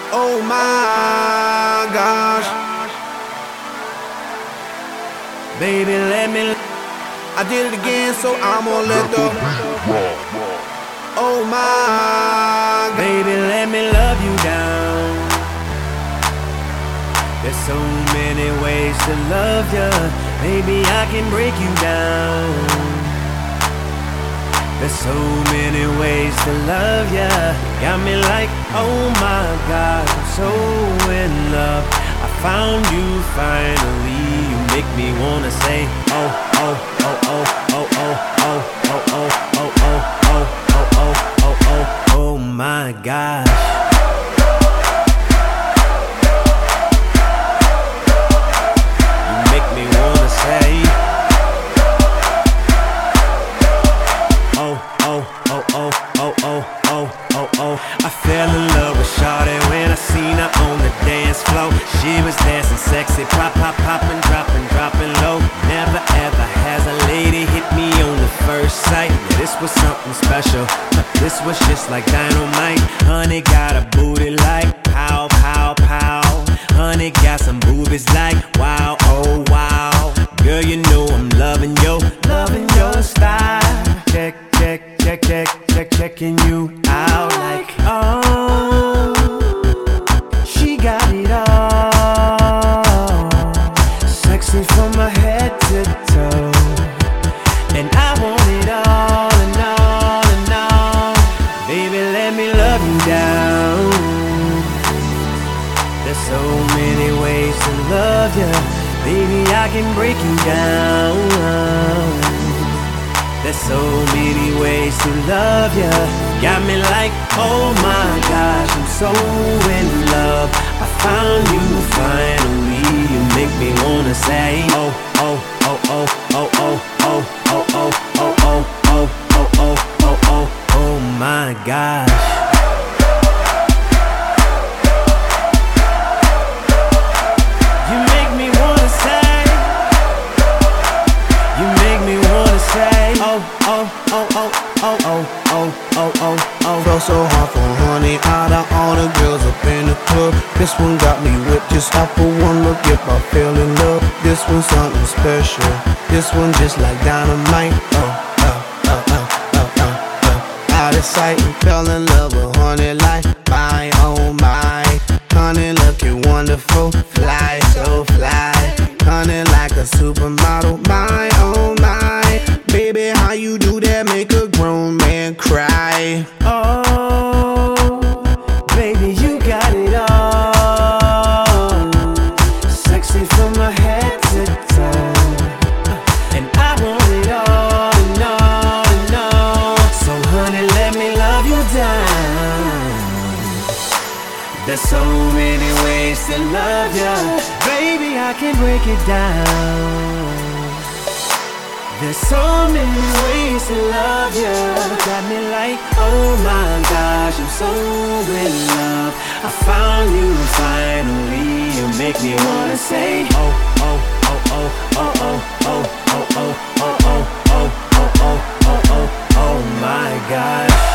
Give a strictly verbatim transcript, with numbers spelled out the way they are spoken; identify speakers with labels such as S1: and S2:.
S1: Oh my gosh. Baby, let me. I did it again, so I'm gonna let the. Oh my. Baby, let me love you down. There's so many ways to love ya. Baby, I can break you down. There's so many ways to love ya. Got me like, oh my God, I'm so in love. I found you finally. You make me wanna say, oh, oh, oh, oh, oh, oh, oh, oh, oh, oh, oh, oh, oh, oh, oh, oh my gosh. You make me wanna say, oh, oh, oh, oh, oh, oh, oh, oh, oh. I fell in love with Shawty when I seen her on the dance floor. She was dancing sexy, pop, pop, poppin', droppin', droppin' low. Never ever has a lady hit me on the first sight. Yeah, this was something special. This was just like dynamite. Honey got a booty like pow, pow, pow. Honey got some boobies like wow, oh wow. Girl, you know I'm loving yo, loving your style. Check, check, check, check, check, checking you out like oh, she got it all, sexy from my head to toe, and I want it all and all and all. Baby, let me love you down. There's so many ways to love ya. Baby, I can break you down. There's so many ways to love ya. Got me like, oh my gosh, I'm so in love. I found you finally. You make me wanna say, oh, oh, oh, oh, oh, oh, oh, oh, oh, oh, oh, oh, oh, oh, oh, oh, oh my gosh. You make me wanna say, you make me wanna say, oh, oh, oh, oh, oh, oh, oh, oh, oh, oh.
S2: Felt so hard for honey, out of all the girls up in the club. This one got me whipped just off for one look. If I fell in love, this one's something special. This one just like dynamite. Oh, oh, oh, oh, oh, oh, oh. Out of sight and fell in love with honey like my, oh my. Honey looking wonderful, fly, so fly. Honey like a supermodel, my, oh my. Baby, how you do that make a grown man cry?
S1: Oh, baby, you got it all, sexy from my head to toe, and I want it all and all and all. So honey, let me love you down. There's so many ways to love ya. Baby, I can break it down. There's so many ways to love ya. Got me like, oh my gosh, I'm so in love. I found you finally. You make me wanna say, oh, oh, oh, oh, oh, oh, oh, oh, oh, oh, oh, oh, oh, oh, oh, oh, oh my gosh.